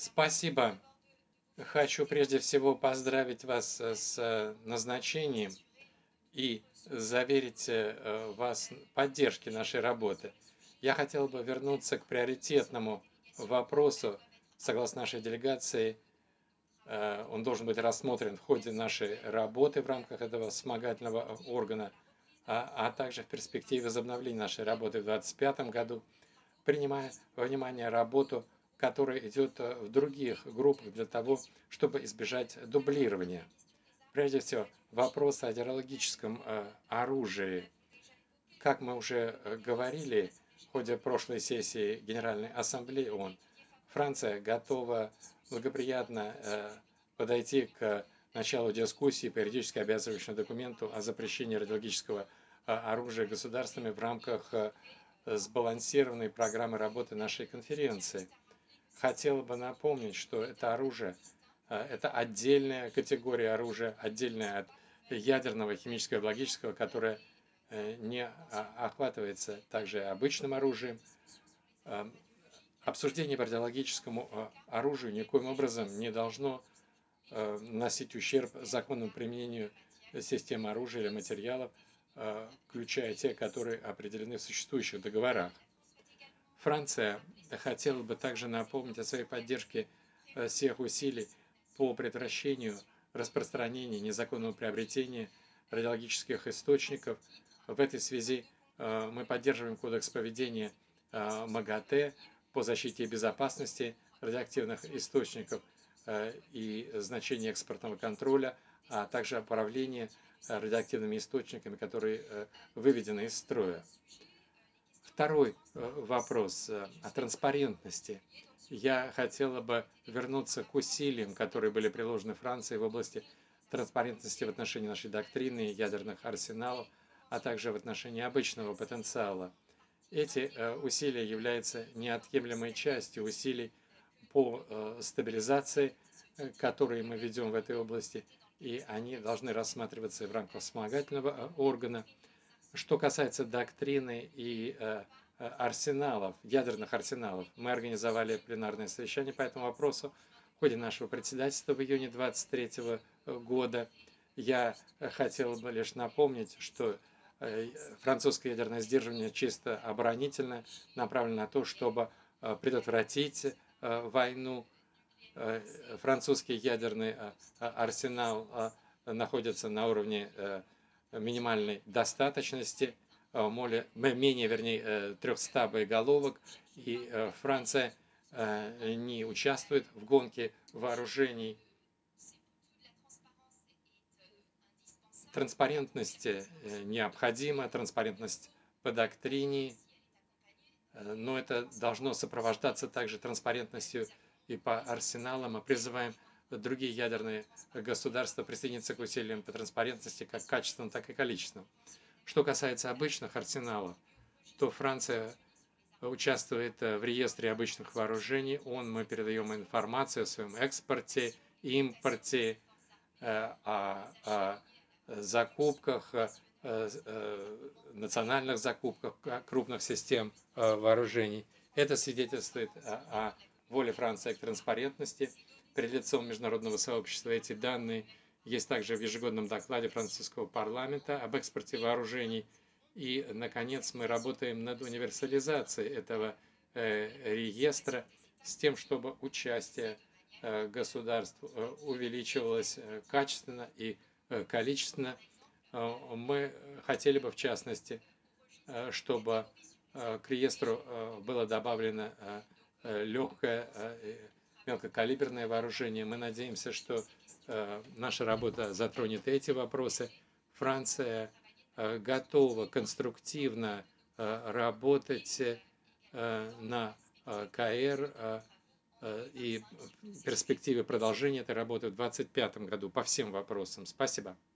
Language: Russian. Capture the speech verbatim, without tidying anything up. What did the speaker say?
Спасибо. Хочу прежде всего поздравить вас э, с э, назначением и заверить э, вас в поддержке нашей работы. Я хотел бы вернуться к приоритетному вопросу. Согласно нашей делегации, э, он должен быть рассмотрен в ходе нашей работы в рамках этого вспомогательного органа, а, а также в перспективе возобновления нашей работы в две тысячи двадцать пятом году, принимая во внимание работу, которая идет э, в других группах для того, чтобы избежать дублирования. Прежде всего, вопрос о радиологическом э, оружии. Как мы уже э, говорили в ходе прошлой сессии Генеральной Ассамблеи ООН, Франция готова благоприятно э, подойти к началу дискуссии по юридически обязывающему документу о запрещении радиологического э, оружия государствами в рамках э, сбалансированной программы работы нашей конференции. Хотела бы напомнить, что это оружие, э, это отдельная категория оружия, отдельная от ядерного, химического, биологического, которое э, не а, охватывается также обычным оружием. Э, Обсуждение по радиологическому э, оружию никоим образом не должно э, наносить ущерб законному применению системы оружия или материалов, э, включая те, которые определены в существующих договорах. Франция хотела бы также напомнить о своей поддержке э, всех усилий по предотвращению распространения незаконного приобретения радиологических источников. В этой связи э, мы поддерживаем кодекс поведения э, МАГАТЭ по защите и безопасности радиоактивных источников э, и значение экспортного контроля, а также управление э, радиоактивными источниками, которые э, выведены из строя. Второй э, вопрос э, о транспарентности. Я хотела бы вернуться к усилиям, которые были приложены Францией в области транспарентности в отношении нашей доктрины ядерных арсеналов, а также в отношении обычного потенциала. Эти э, усилия являются неотъемлемой частью усилий по э, стабилизации, э, которые мы ведем в этой области, и они должны рассматриваться в рамках вспомогательного э, органа. Что касается доктрины и э, э, арсеналов, ядерных арсеналов, мы организовали пленарное совещание по этому вопросу в ходе нашего председательства в июне две тысячи двадцать третьего года. Я э, хотел бы лишь напомнить, что э, французское ядерное сдерживание чисто оборонительное, направлено на то, чтобы э, предотвратить э, войну. Э, Французский ядерный э, э, арсенал э, находится на уровне э, минимальной достаточности, э, моле- м- менее, вернее, э, трехсот боеголовок, и э, Франция э, не участвует в гонке вооружений. Транспарентность э, необходима, транспарентность по доктрине, э, но это должно сопровождаться также транспарентностью и по арсеналам. Мы призываем другие ядерные государства присоединиться к усилиям по транспарентности как качественным, так и количественным. Что касается обычных арсеналов, то Франция участвует в реестре обычных вооружений. Он, мы передаем информацию о своем экспорте, импорте, э, о, о закупках, э, э, национальных закупках крупных систем э, вооружений. Это свидетельствует о, о воле Франции к транспарентности перед лицом международного сообщества. Эти данные есть также в ежегодном докладе французского парламента об экспорте вооружений. И, наконец, мы работаем над универсализацией этого э, реестра с тем, чтобы участие э, государств э, увеличивалось э, качественно и э, количественно. Э, мы хотели бы, в частности, э, чтобы э, к реестру э, было добавлено э, э, легкое, э, мелкокалиберное вооружение. Мы надеемся, что э, наша работа затронет эти вопросы. Франция э, готова конструктивно э, работать э, на э, КР э, э, и в перспективе продолжения этой работы в две тысячи двадцать пятом году по всем вопросам. Спасибо.